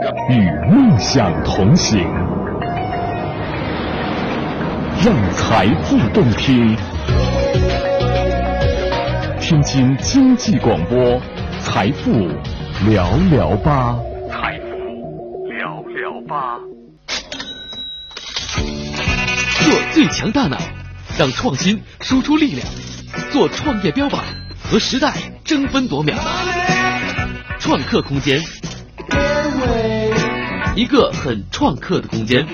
与梦想同行，让财富动听。听经经济广播，财富聊聊吧，财富聊聊吧。 做最强大脑，让创新输出力量，做创业标榜，和时代争分夺秒。创客空间，一个很创客的空间。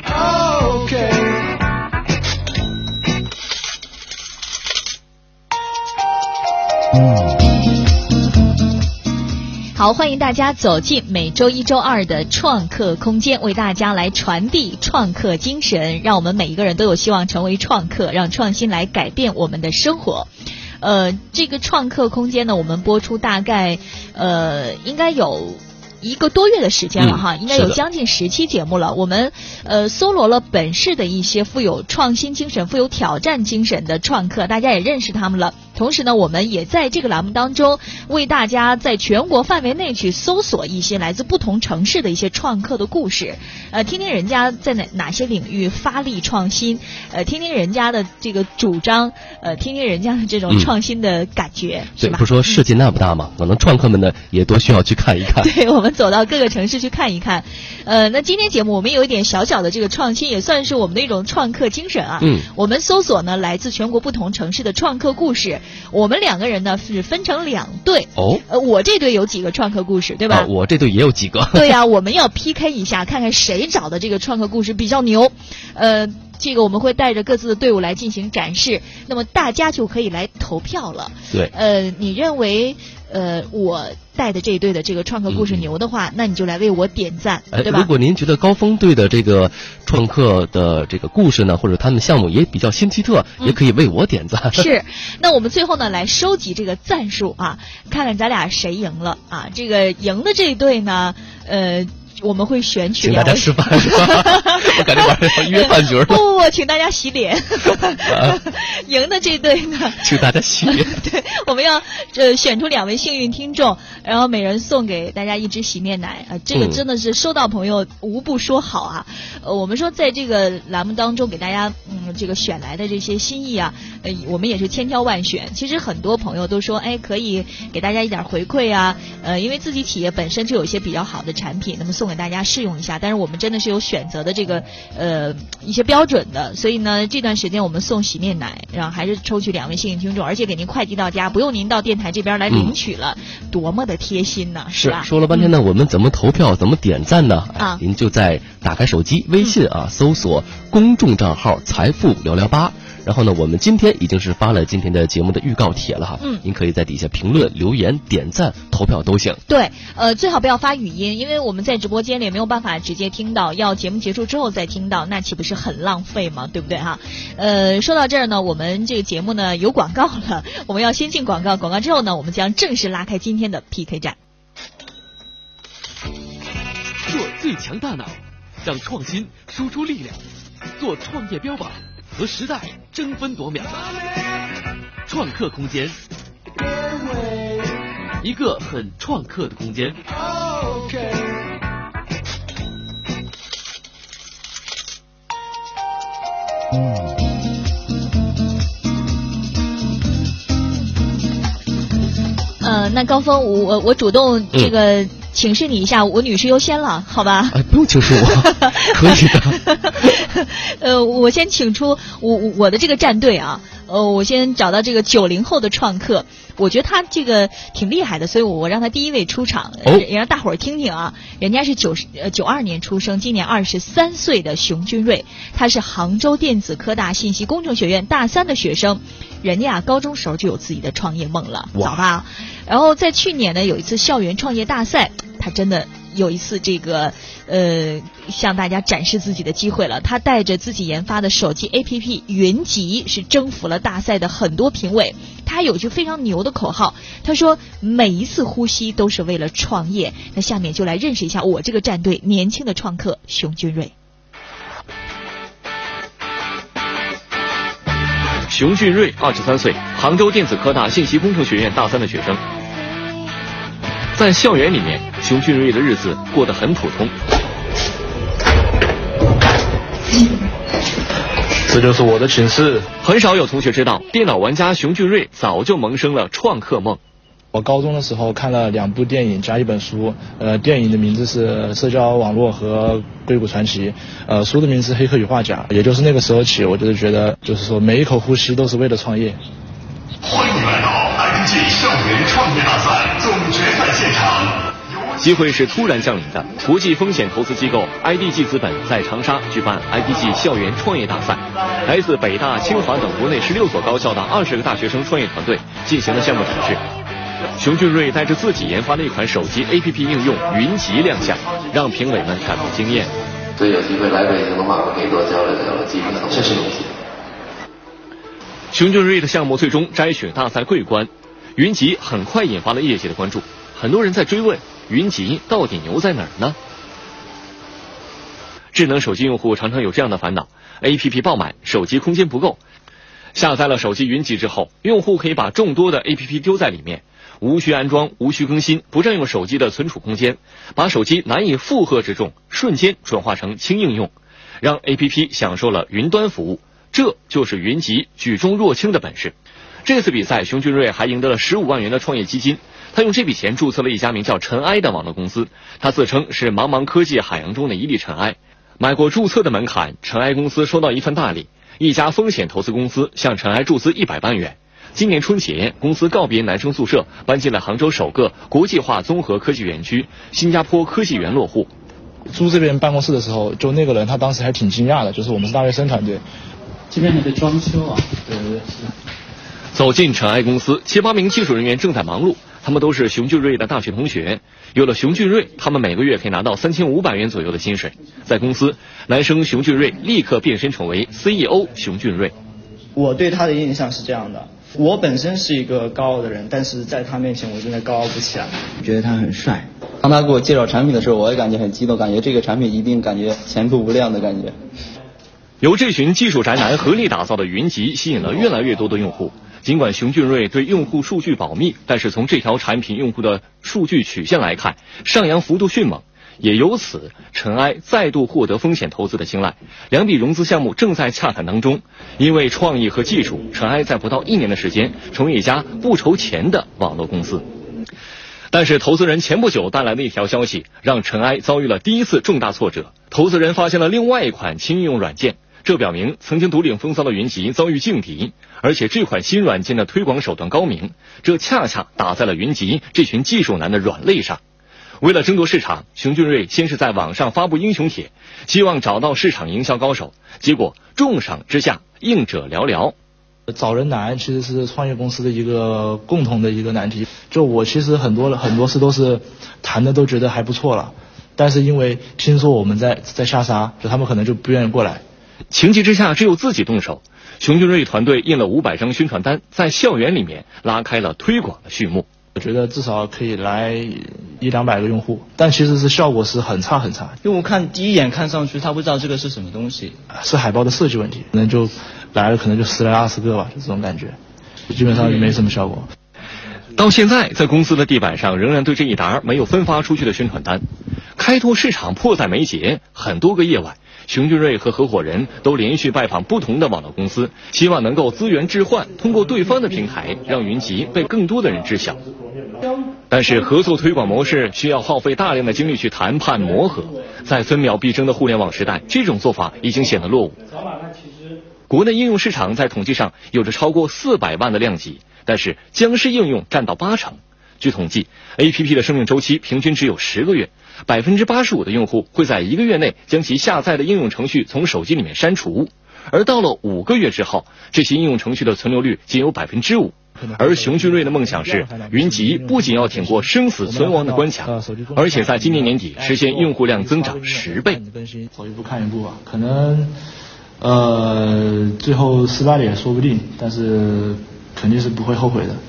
好，欢迎大家走进每周一周二的创客空间，为大家来传递创客精神，让我们每一个人都有希望成为创客，让创新来改变我们的生活。这个创客空间呢，我们播出大概应该有1个多月的时间了哈，应该有将近10期节目了。我们搜罗了本市的一些富有创新精神、富有挑战精神的创客，大家也认识他们了。同时呢，我们也在这个栏目当中为大家在全国范围内去搜索一些来自不同城市的一些创客的故事，听听人家在哪些领域发力创新，听听人家的这个主张，听听人家的这种创新的感觉，是吧？ 不说世界那么大嘛，可能创客们呢也多需要去看一看。 对，我们走到各个城市去看一看。那今天节目我们有一点小小的这个创新，也算是我们的一种创客精神啊。我们搜索呢来自全国不同城市的创客故事。我们2个人呢是分成2队。我这队有几个创客故事，对吧？ 我这队也有几个。 对呀，我们要 PK 一下，看看谁找的这个创客故事比较牛。这个我们会带着各自的队伍来进行展示，那么大家就可以来投票了。 对。 你认为我带的这一队的这个创客故事牛的话，那你就来为我点赞，对吧？ 如果您觉得高峰队的这个创客的这个故事呢，或者他们项目也比较新奇特，也可以为我点赞。 是，那我们最后呢来收集这个赞数啊，看看咱俩谁赢了啊。这个赢的这一队呢，我们会选取请大家吃饭是吧？我感觉晚上要约饭局了。 不，请大家洗脸。赢的这队呢， 请大家洗脸。 对，我们要选出2位幸运听众，然后每人送给大家1支洗面奶啊。这个真的是收到朋友无不说好啊。我们说在这个栏目当中给大家这个选来的这些心意啊，我们也是千挑万选。其实很多朋友都说，可以给大家一点回馈啊，因为自己企业本身就有一些比较好的产品，那么送给大家试用一下。但是我们真的是有选择的这个一些标准的，所以呢这段时间我们送洗面奶，然后还是抽取2位幸运听众，而且给您快递到家，不用您到电台这边来领取了，多么的贴心呢，是吧？ 说了半天呢，我们怎么投票，怎么点赞呢？您就在打开手机微信搜索公众账号财富聊聊吧。然后呢，我们今天已经是发了今天的节目的预告帖了哈。您可以在底下评论、留言、点赞、投票都行。 对，最好不要发语音，因为我们在直播间里没有办法直接听到，要节目结束之后再听到，那岂不是很浪费吗？对不对哈？说到这儿呢，我们这个节目呢有广告了，我们要先进广告，广告之后呢，我们将正式拉开今天的 PK 战。 做最强大脑，让创新输出力量，做创业标榜，和时代争分夺秒。创客空间，一个很创客的空间。 那高峰，我主动这个请示你一下，我女士优先了，好吧？ 不用请示我，可以的。我先请出我的这个战队啊。我先找到这个90后的创客，我觉得他这个挺厉害的，所以我让他第一位出场，也让大伙儿听听啊。人家是92年出生，今年23岁的熊君瑞，他是杭州电子科大信息工程学院大3的学生，人家高中时候就有自己的创业梦了，早吧？然后在去年呢有一次校园创业大赛，他真的有一次这个向大家展示自己的机会了。他带着自己研发的手机 APP 云集，是征服了大赛的很多评委。他有句非常牛的口号，他说每一次呼吸都是为了创业。那下面就来认识一下我这个战队年轻的创客熊君瑞。 熊俊瑞23岁，杭州电子科大信息工程学院大3的学生。在校园里面，熊俊瑞的日子过得很普通， 这就是我的寝室。 很少有同学知道，电脑玩家熊俊瑞早就萌生了创客梦。 我高中的时候看了2部电影加1本书，电影的名字是《社交网络》和《硅谷传奇》，书的名字是《黑客与画家》。也就是那个时候起，我就是觉得，就是说每一口呼吸都是为了创业。 欢迎来到 IDG 校园创业大赛总决赛现场。 机会是突然降临的。国际风险投资机构 IDG 资本在长沙举办 IDG 校园创业大赛，来自北大、清华等国内16所高校的20个大学生创业团队进行了项目展示。熊俊瑞带着自己研发的一款手机 APP 应用云集亮相，让评委们感到惊艳。 所以有机会来北京的话，我可以多交流交流基本的知识东西。 熊俊瑞的项目最终摘取大赛桂冠，云集很快引发了业界的关注，很多人在追问云集到底牛在哪儿呢？智能手机用户常常有这样的烦恼 ，APP 爆满，手机空间不够。下载了手机云集之后，用户可以把众多的 APP 丢在里面，无需安装，无需更新，不占用手机的存储空间，把手机难以负荷之重瞬间转化成轻应用，让 APP 享受了云端服务。这就是云集举重若轻的本事。这次比赛，熊俊瑞还赢得了15万元的创业基金。他用这笔钱注册了一家名叫尘埃的网络公司，他自称是茫茫科技海洋中的一粒尘埃。迈过注册的门槛，尘埃公司收到一份大礼，一家风险投资公司向尘埃注资100万元。今年春节，公司告别男生宿舍，搬进了杭州首个国际化综合科技园区新加坡科技园落户。 租这边办公室的时候，就那个人他当时还挺惊讶的，就是我们是大学生团队。 这边还在装修啊？ 对，是。 走进尘埃公司，7、8名技术人员正在忙碌，他们都是熊俊瑞的大学同学。有了熊俊瑞，他们每个月可以拿到3500元左右的薪水。在公司，男生熊俊瑞立刻变身成为 CEO 熊俊瑞。 我对他的印象是这样的，我本身是一个高傲的人，但是在他面前我真的高傲不起来。 觉得他很帅，当他给我介绍产品的时候，我也感觉很激动，感觉这个产品一定感觉前途无量的感觉。 由这群技术宅男合力打造的云集吸引了越来越多的用户。尽管熊俊瑞对用户数据保密，但是从这条产品用户的数据曲线来看，上扬幅度迅猛。也由此，尘埃再度获得风险投资的青睐，2笔融资项目正在洽谈当中。因为创意和技术，尘埃在不到1年的时间成为一家不愁钱的网络公司。但是投资人前不久带来的一条消息，让尘埃遭遇了第一次重大挫折。投资人发现了另外一款轻应用软件，这表明曾经独领风骚的云集遭遇劲敌，而且这款新软件的推广手段高明，这恰恰打在了云集这群技术男的软肋上。为了争夺市场，熊俊瑞先是在网上发布英雄帖，希望找到市场营销高手，结果重赏之下应者寥寥。 找人难其实是创业公司的一个共同的一个难题。就我其实很多事都是谈的都觉得还不错了，但是因为听说我们在下杀，就他们可能就不愿意过来。 情急之下只有自己动手，熊俊瑞团队印了500张宣传单，在校园里面拉开了推广的序幕。 我觉得至少可以来100-200个用户，但其实是效果是很差很差。 用户看第一眼看上去，他不知道这个是什么东西， 是海报的设计问题，可能就来了，可能就10来20个吧，就这种感觉，基本上也没什么效果。 到现在，在公司的地板上仍然堆着一沓没有分发出去的宣传单，开拓市场迫在眉睫。很多个夜晚，熊俊瑞和合伙人都连续拜访不同的网络公司，希望能够资源置换，通过对方的平台让云集被更多的人知晓。但是合作推广模式需要耗费大量的精力去谈判磨合，在分秒必争的互联网时代，这种做法已经显得落伍。国内应用市场在统计上有着超过400万的量级，但是僵尸应用占到80%。据统计 ，APP 的生命周期平均只有10个月，85%的用户会在1个月内将其下载的应用程序从手机里面删除，而到了5个月之后，这些应用程序的存留率仅有5%。而熊俊瑞的梦想是，云集不仅要挺过生死存亡的关卡，而且在今年年底实现用户量增长10倍。 走一步看一步吧，可能最后失败了也说不定，但是肯定是不会后悔的。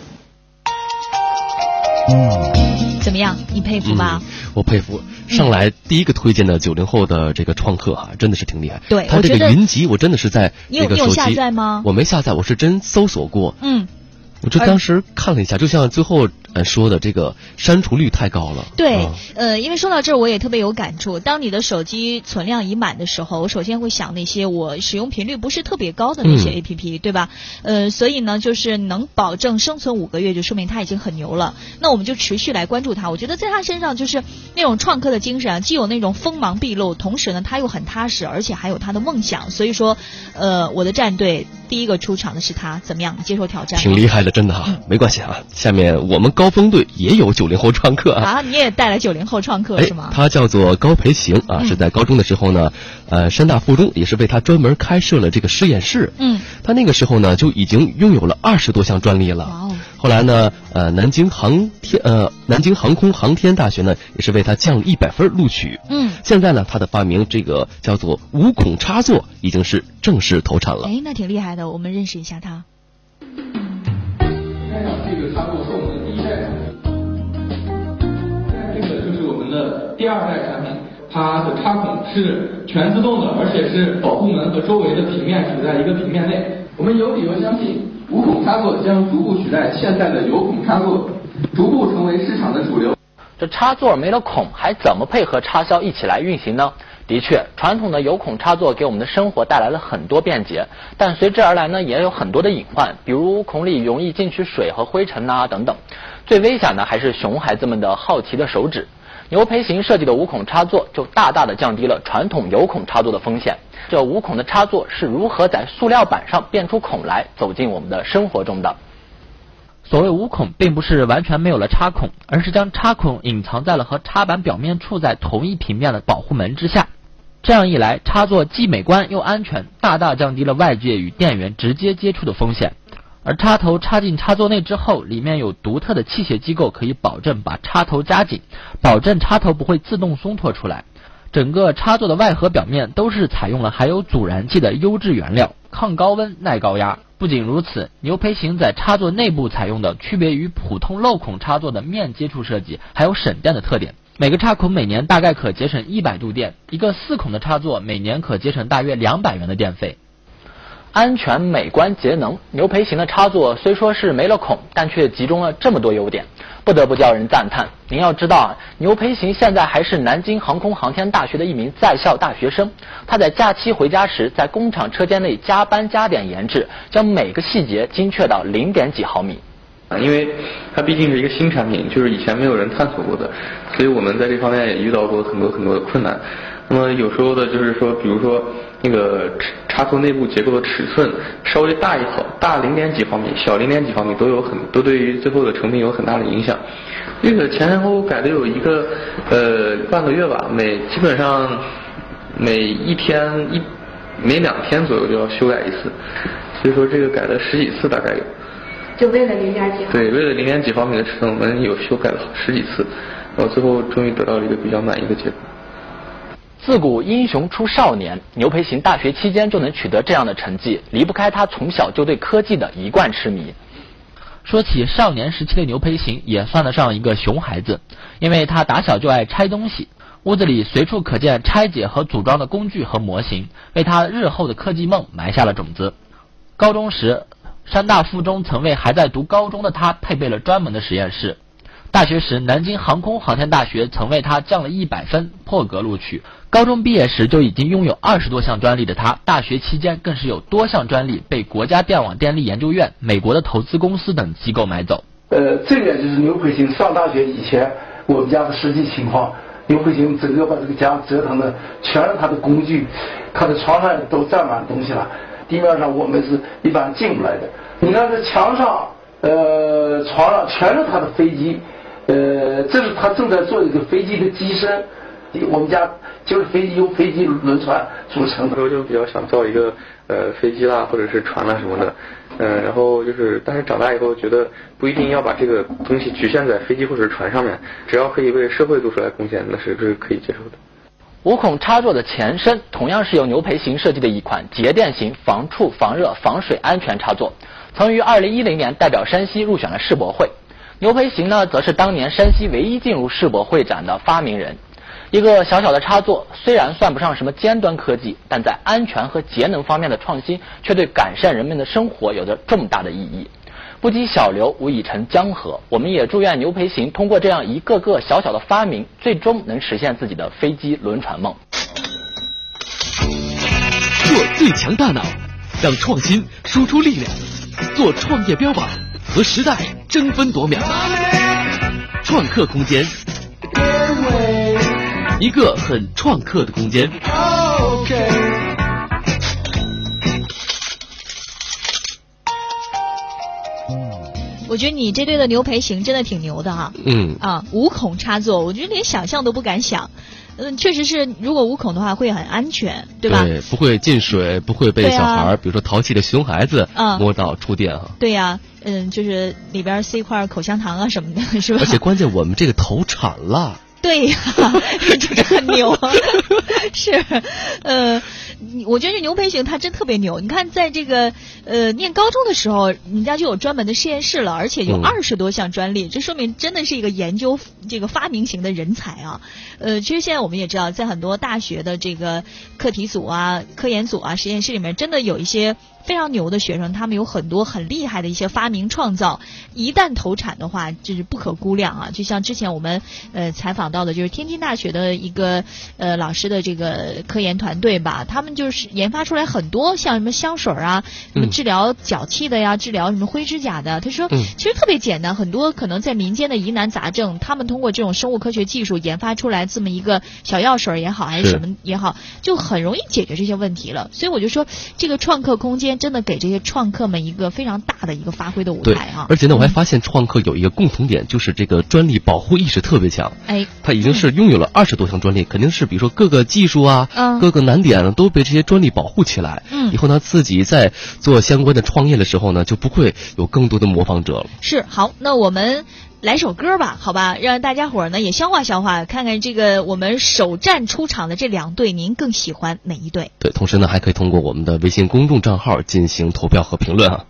怎么样？你佩服吧？ 我佩服。上来第一个推荐的90后的这个创客哈，真的是挺厉害。 对， 他这个云集，我真的是在这个手机。 你有下载吗？ 我没下载，我是真搜索过。 我这当时看了一下，就像最后说的，这个删除率太高了。 对，因为说到这儿我也特别有感触。当你的手机存量已满的时候，我首先会想那些我使用频率不是特别高的那些 APP，对吧？所以呢，就是能保证生存5个月，就说明它已经很牛了。那我们就持续来关注它。我觉得在它身上就是那种创客的精神啊，既有那种锋芒毕露，同时呢，他又很踏实，而且还有他的梦想。所以说，我的战队第一个出场的是他，怎么样？接受挑战？ 挺厉害的，真的啊。没关系啊，下面我们高峰队也有90后创客啊。 你也带来90后创客是吗？ 他叫做高培行啊，是在高中的时候呢，山大附中也是为他专门开设了这个实验室。他那个时候呢就已经拥有了20多项专利了。后来呢，南京航空航天大学呢也是为他降了100分录取。现在呢，他的发明这个叫做无孔插座已经是正式投产了。 那挺厉害的，我们认识一下他。 这个插座是我们的第1代产品，这个就是我们的第2代产品，它的插孔是全自动的，而且是保护门和周围的平面处在一个平面内。我们有理由相信，无孔插座将逐步取代现在的有孔插座，逐步成为市场的主流。 这插座没了孔，还怎么配合插销一起来运行呢？的确，传统的有孔插座给我们的生活带来了很多便捷，但随之而来呢，也有很多的隐患，比如孔里容易进去水和灰尘等等。最危险的还是熊孩子们的好奇的手指。牛培行设计的无孔插座就大大的降低了传统有孔插座的风险。这无孔的插座是如何在塑料板上变出孔来，走进我们的生活中的？所谓无孔，并不是完全没有了插孔，而是将插孔隐藏在了和插板表面处在同一平面的保护门之下。这样一来，插座既美观又安全，大大降低了外界与电源直接接触的风险。而插头插进插座内之后，里面有独特的气械机构，可以保证把插头夹紧，保证插头不会自动松脱出来。整个插座的外盒表面都是采用了含有阻燃剂的优质原料，抗高温耐高压。不仅如此，牛培行在插座内部采用的区别于普通镂孔插座的面接触设计，还有省电的特点。每个插孔每年大概可节省100度电，一个4孔的插座每年可节省大约200元的电费。安全、美观、节能，牛培行的插座虽说是没了孔，但却集中了这么多优点，不得不叫人赞叹。您要知道，牛培行现在还是南京航空航天大学的一名在校大学生。他在假期回家时，在工厂车间内加班加点研制，将每个细节精确到0点几毫米。 因为它毕竟是一个新产品，就是以前没有人探索过的，所以我们在这方面也遇到过很多的困难。那么有时候的就是说，比如说那个插座内部结构的尺寸稍微大0点几毫米，小0点几毫米都对于最后的成品有很大的影响。这个前后改的有一个半个月吧，基本上每2天左右就要修改一次，所以说这个改了10几次大概有。 就为了0点几毫米？ 对，为了0点几毫米的尺寸，我们有修改了10几次，然后最后终于得到了一个比较满意的结果。 自古英雄出少年，牛培行大学期间就能取得这样的成绩，离不开他从小就对科技的一贯痴迷。说起少年时期的牛培行，也算得上一个熊孩子，因为他打小就爱拆东西，屋子里随处可见拆解和组装的工具和模型，为他日后的科技梦埋下了种子。高中时，山大附中曾为还在读高中的他配备了专门的实验室。大学时，南京航空航天大学曾为他降了100分，破格录取。高中毕业时就已经拥有20多项专利的他，大学期间更是有多项专利被国家电网电力研究院、美国的投资公司等机构买走。 这个就是牛培行上大学以前我们家的实际情况。牛培行整个把这个家折腾的全是他的工具，他的床上都占满东西了，地面上我们是一般进不来的。你看这墙上、床上全是他的飞机，这是他正在做一个飞机的机身。我们家就是由飞机轮船组成的。 我就比较想造一个飞机啦，或者是船啦什么的，然后就是但是长大以后觉得不一定要把这个东西局限在飞机或者是船上面，只要可以为社会做出来贡献，那是可以接受的。 无孔插座的前身同样是由牛培行设计的一款节电型防触、防热、防水安全插座，曾于2010年代表山西入选了世博会。牛培行呢，则是当年山西唯一进入世博会展的发明人。一个小小的插座虽然算不上什么尖端科技，但在安全和节能方面的创新却对改善人们的生活有着重大的意义。 不积小流，无以成江河。我们也祝愿牛培行通过这样一个个小小的发明，最终能实现自己的飞机轮船梦。 做最强大脑，让创新输出力量，做创业标榜，和时代争分夺秒。创客空间，一个很创客的空间。 我觉得你这队的牛培行真的挺牛的哈。无孔插座，我觉得连想象都不敢想。确实是，如果无孔的话会很安全，对吧？ 对，不会进水，不会被小孩，比如说淘气的熊孩子摸到触电哈。 对呀，就是里边塞一块口香糖啊什么的，是吧？ 而且关键我们这个投产了。 对呀，这个很牛，是，我觉得这牛培行他真特别牛。你看，在这个念高中的时候，人家就有专门的实验室了，而且有20多项专利，这说明真的是一个研究这个发明型的人才啊。其实现在我们也知道，在很多大学的这个课题组啊、科研组啊、实验室里面，真的有一些非常牛的学生，他们有很多很厉害的一些发明创造，一旦投产的话，这是不可估量啊。就像之前我们采访到的，就是天津大学的一个老师的这个科研团队吧，他们就是研发出来很多像什么香水啊，什么治疗脚气的呀，治疗什么灰指甲的。他说，其实特别简单，很多可能在民间的疑难杂症，他们通过这种生物科学技术研发出来这么一个小药水也好，还是什么也好，就很容易解决这些问题了。所以我就说，这个创客空间真的给这些创客们一个非常大的一个发挥的舞台啊！ 而且呢，我还发现创客有一个共同点，就是这个专利保护意识特别强。他已经是拥有了20多项专利，肯定是比如说各个技术啊、各个难点都被这些专利保护起来。以后呢，自己在做相关的创业的时候呢，就不会有更多的模仿者了。 是，好，那我们来首歌吧，好吧，让大家伙儿呢也消化消化，看看这个我们首站出场的这2队，您更喜欢哪一队？ 对，同时呢，还可以通过我们的微信公众账号进行投票和评论啊。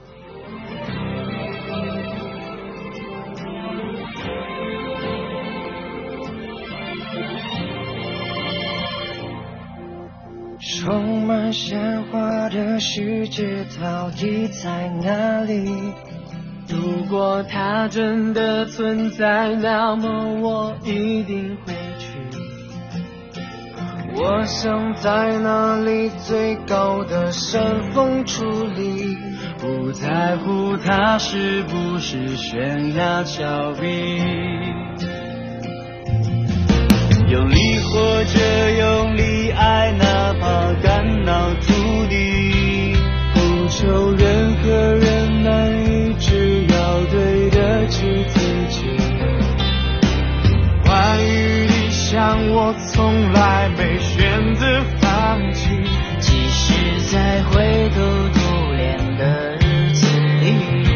充满鲜花的世界到底在哪里？如果它真的存在，那么我一定会去。我想在那里最高的山峰矗立，不在乎它是不是悬崖峭壁。用力或者用力爱，哪怕肝脑涂地，不求任何人难遇，只要对得起自己。关于理想，我从来没选择放弃，即使在灰头土脸的日子里。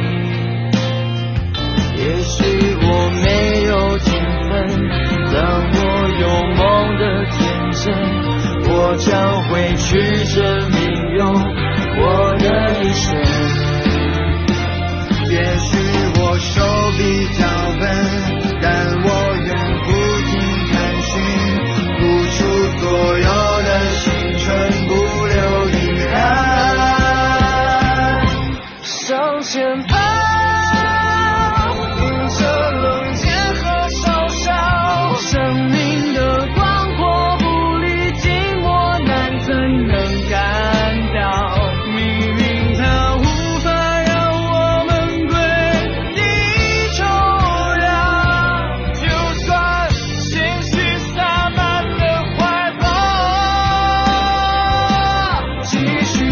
也许我没有天分，但我有梦的天真，我将会去证明用我的一生。也许我手比较笨，但我永不停探寻，付出所有的青春，不留遗憾。向前跑，迎着冷箭和嘲笑，生命的广阔不离寂寞，难怎能感到命运它无法让我们归地重要，就算鲜血洒满了怀抱，继续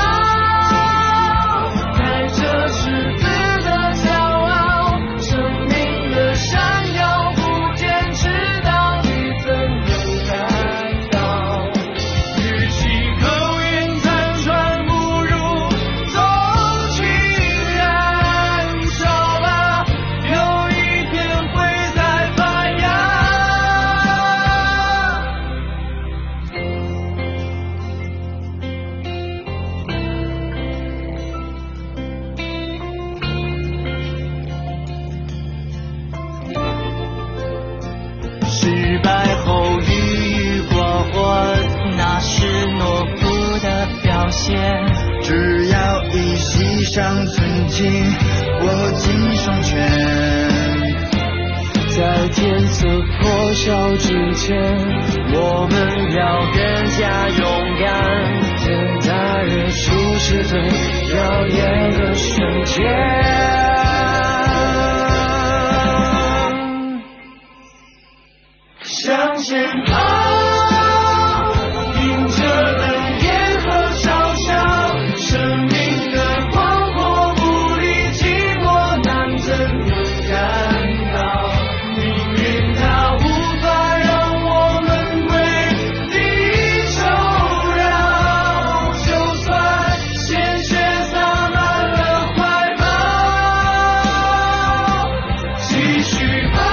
跑，带着赤子的骄傲，生命的闪耀，不坚持到底怎能看到？与其口烟残喘，不如纵情燃烧吧，有一天会再发芽。失败后郁郁寡欢，那是懦夫的表现。只要一息尚存劲， 色破晓之前，我们要更加勇敢。天大日出是最耀眼的瞬间。向前跑，迎着灯焰和嘲笑，生命的广阔不离寂寞，难怎能感到命运它无法让我们为地球绕，就算鲜血洒满了怀抱，继续跑。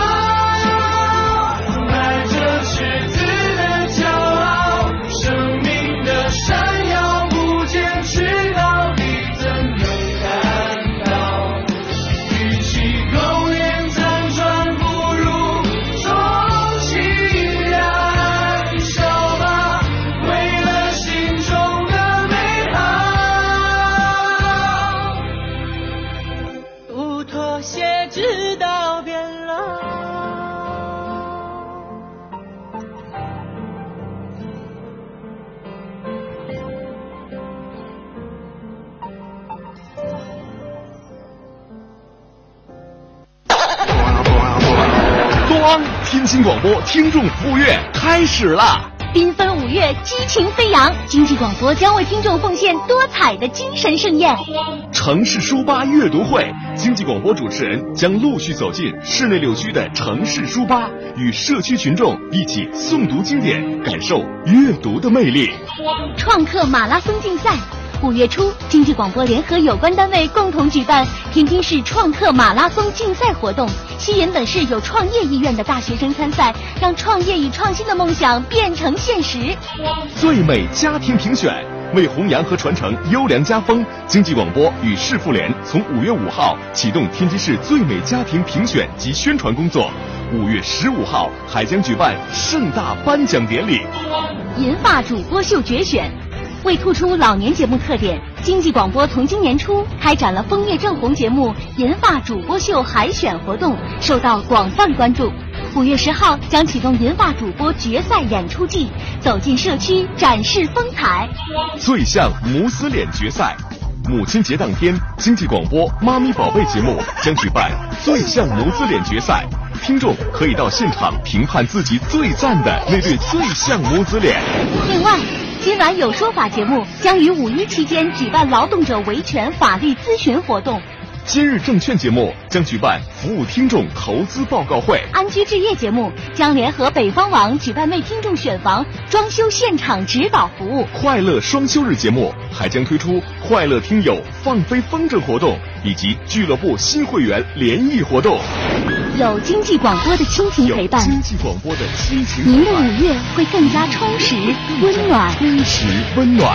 天津广播听众服务月开始了， 缤纷5月，激情飞扬，经济广播将为听众奉献多彩的精神盛宴。 城市书吧阅读会，经济广播主持人将陆续走进市内6区的城市书吧，与社区群众一起诵读经典，感受阅读的魅力。 创客马拉松竞赛，5月初，经济广播联合有关单位共同举办天津市创客马拉松竞赛活动，吸引本市有创业意愿的大学生参赛，让创业与创新的梦想变成现实。 最美家庭评选，为弘扬和传承优良家风，经济广播与市妇联从5月5号启动天津市最美家庭评选及宣传工作。5月15号还将举办盛大颁奖典礼。 银发主播秀决选，为突出老年节目特点，经济广播从今年初开展了风月正红节目银发主播秀海选活动，受到广泛关注。5月10号将启动银发主播决赛演出季，走进社区展示风采。 最像母子脸决赛，母亲节当天，经济广播妈咪宝贝节目将举办最像母子脸决赛，听众可以到现场评判自己最赞的那对最像母子脸。 另外，今晚有说法节目将于5·1期间举办劳动者维权法律咨询活动。 今日证券节目将举办服务听众投资报告会。 安居置业节目将联合北方网举办为听众选房、装修现场指导服务。 快乐双休日节目还将推出快乐听友放飞风筝活动以及俱乐部新会员联谊活动。 有经济广播的亲情陪伴， 经济广播的亲情您的5月会更加充实温暖。 充实温暖。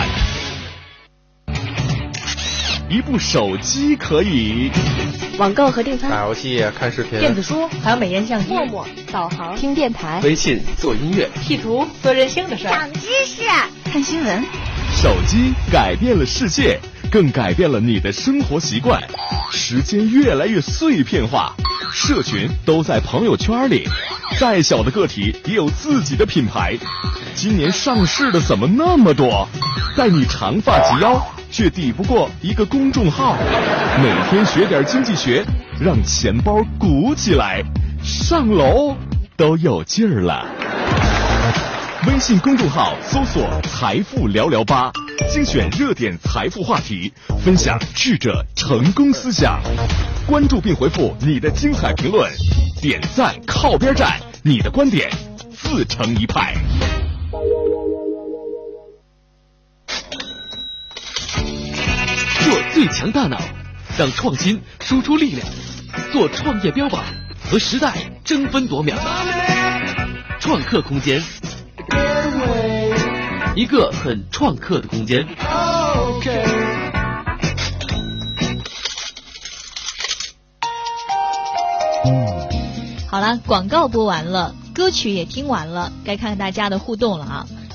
一部手机可以网购和订餐、 打游戏、看视频、 电子书，还有美颜相机、陌陌、导航、听电台、 微信做音乐、 P 图、做任性的事儿、 长知识、看新闻。 手机改变了世界，更改变了你的生活习惯。时间越来越碎片化，社群都在朋友圈里，再小的个体也有自己的品牌。今年上市的怎么那么多？待你长发及腰，却抵不过一个公众号。每天学点经济学，让钱包鼓起来，上楼都有劲儿了。微信公众号搜索财富聊聊吧，精选热点财富话题，分享智者成功思想。关注并回复你的精彩评论，点赞靠边站，你的观点自成一派。 做最强大脑，让创新输出力量，做创业标榜，和时代争分夺秒。创客空间，一个很创客的空间。 好了，广告播完了，歌曲也听完了，该看看大家的互动了啊。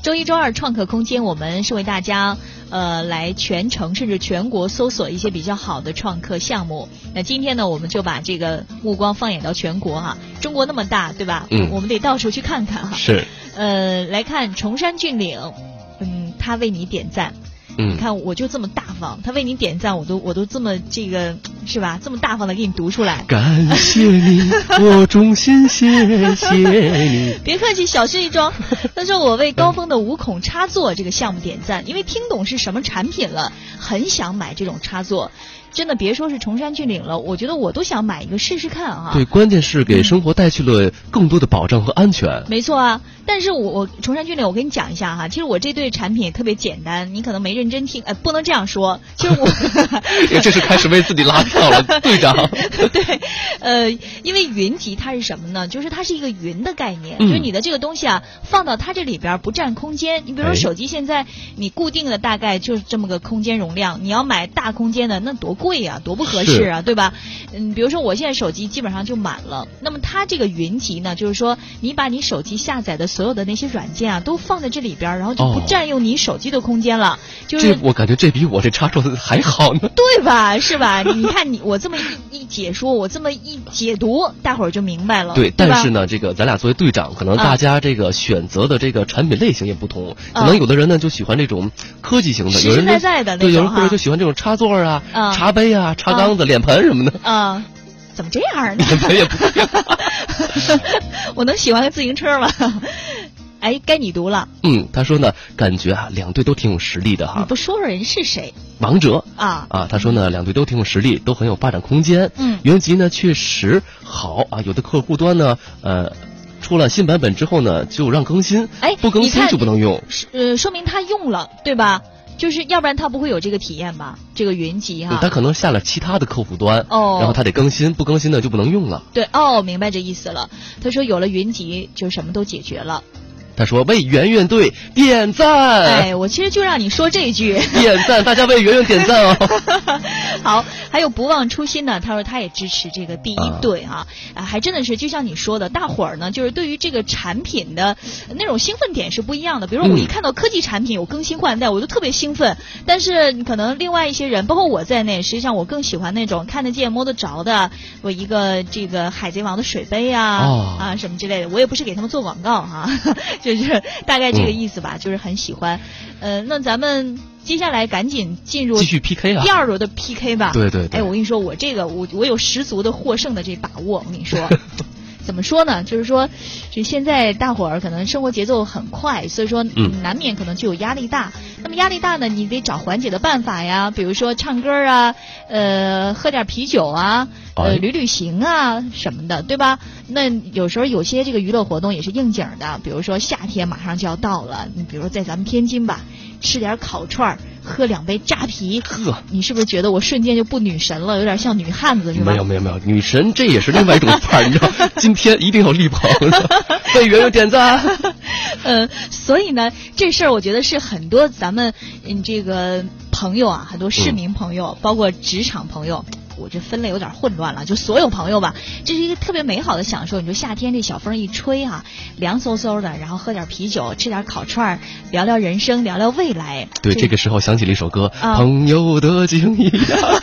周一周二创客空间，我们是为大家来全城甚至全国搜索一些比较好的创客项目。那今天呢，我们就把这个目光放眼到全国哈，中国那么大，对吧？我们得到处去看看哈。 是。 来看崇山峻岭，他为你点赞。你看我就这么大方，他为你点赞，我都这么这个是吧？这么大方的给你读出来。 感谢你，我衷心谢谢你。 别客气，小事一桩。他说我为高峰的无孔插座这个项目点赞，因为听懂是什么产品了，很想买这种插座。真的别说是崇山峻岭了，我觉得我都想买一个试试看啊。 对，关键是给生活带去了更多的保障和安全。 没错啊，但是我崇山峻岭，我跟你讲一下哈，其实我这对产品也特别简单，你可能没认真听，不能这样说。其实我这是开始为自己拉票了，队长。 对，因为云集它是什么呢？就是它是一个云的概念，就是你的这个东西啊，放到它这里边不占空间。你比如说手机现在你固定的大概就是这么个空间容量，你要买大空间的那多贵啊，多不合适啊，对吧？比如说我现在手机基本上就满了，那么它这个云集呢，就是说你把你手机下载的所有的那些软件啊，都放在这里边，然后就不占用你手机的空间了。就是我感觉这比我这插座还好呢， 对吧？是吧？你看我这么一解说，我这么一解读，大伙儿就明白了。 对，但是呢，这个咱俩作为队长，可能大家这个选择的这个产品类型也不同，可能有的人呢就喜欢这种科技型的， 实实在在的那种， 对，有人或者就喜欢这种插座啊、茶杯啊、茶缸子、脸盆什么的。 怎么这样呢？ 脸盆也不一样。 我能喜欢个自行车吗？哎，该你读了。 他说呢，感觉两队都挺有实力的哈。 你不说说人是谁？ 王哲啊， 他说呢，两队都挺有实力，都很有发展空间。原集呢确实好啊，有的客户端呢，出了新版本之后呢，就让更新，不更新就不能用。 说明他用了，对吧？就是要不然他不会有这个体验吧？这个云集哈， 他可能下了其他的客户端，然后他得更新，不更新呢就不能用了。 对，明白这意思了。他说有了云集，就什么都解决了。 他说为圆圆队点赞。 哎，我其实就让你说这句点赞，大家为圆圆点赞哦。 好，还有不忘初心呢，他说他也支持这个第一队啊，还真的是就像你说的，大伙儿呢就是对于这个产品的那种兴奋点是不一样的。比如我一看到科技产品有更新换代，我就特别兴奋，但是可能另外一些人，包括我在内，实际上我更喜欢那种看得见摸得着的，我一个这个海贼王的水杯啊什么之类的，我也不是给他们做广告哈。就是大概这个意思吧，就是很喜欢。那咱们接下来赶紧进入继续 PK 啊， 第二轮的 PK 吧。 对。 哎，我跟你说，我有十足的获胜的这把握。我跟你说，怎么说呢？就是说，就现在大伙儿可能生活节奏很快，所以说难免可能就有压力大。那么压力大呢，你得找缓解的办法呀，比如说唱歌啊，喝点啤酒啊，旅行啊什么的，对吧？那有时候有些这个娱乐活动也是应景的，比如说夏天马上就要到了，你比如说在咱们天津吧，吃点烤串，喝2杯扎啤，你是不是觉得我瞬间就不女神了，有点像女汉子是吧？ 没有，女神这也是另外一种范儿，你知道，今天一定要力捧，为圆圆点赞。 所以呢，这事儿我觉得是很多咱们这个朋友啊，很多市民朋友，包括职场朋友。我这分类有点混乱了，就所有朋友吧，这是一个特别美好的享受。你说夏天这小风一吹凉飕飕的，然后喝点啤酒，吃点烤串，聊聊人生，聊聊未来。 对，这个时候想起了一首歌，朋友的情谊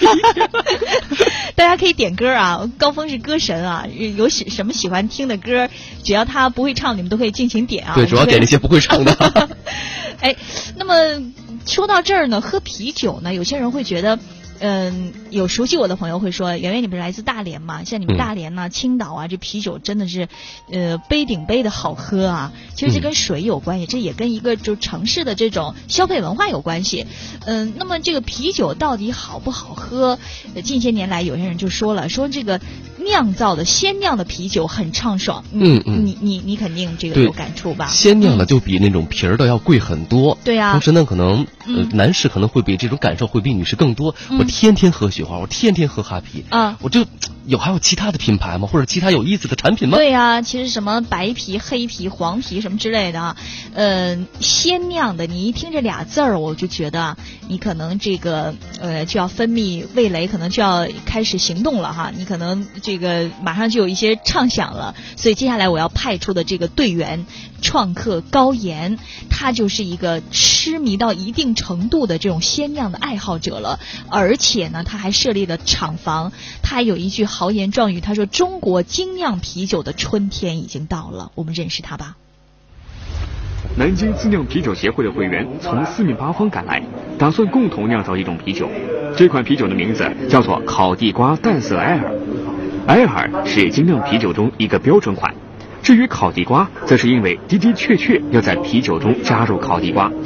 大家可以点歌啊，高峰是歌神啊，有什么喜欢听的歌，只要他不会唱，你们都可以尽情点啊。 对，主要点那些不会唱的。 哎，那么说到这儿呢，喝啤酒呢，有些人会觉得。有熟悉我的朋友会说，圆圆你不是来自大连吗？像你们大连青岛啊，这啤酒真的是杯顶杯的好喝啊。其实这跟水有关系，这也跟一个就城市的这种消费文化有关系。那么这个啤酒到底好不好喝？近些年来有些人就说了，说这个酿造的鲜酿的啤酒很畅爽。你肯定这个有感触吧？ 鲜酿的就比那种瓶儿的要贵很多。 对啊。 同时呢，可能男士可能会比这种感受会比女士更多。我天天喝雪花，我天天喝哈啤我就还有其他的品牌吗？或者其他有意思的产品吗？ 对呀，其实什么白啤、黑啤、黄啤什么之类的啊，鲜酿的，你一听这俩字儿，我就觉得你可能这个就要分泌味蕾，可能就要开始行动了哈，你可能这个马上就有一些畅想了，所以接下来我要派出的这个队员创客高岩，他就是一个痴迷到一定程度的这种鲜酿的爱好者了，而且呢他还设立了厂房，他还有一句豪言壮语，他说中国精酿啤酒的春天已经到了，我们认识他吧。 南京自酿啤酒协会的会员从四面八方赶来，打算共同酿造一种啤酒。这款啤酒的名字叫做烤地瓜淡色艾尔，艾尔是精酿啤酒中一个标准款。至于烤地瓜，则是因为的的确确要在啤酒中加入烤地瓜。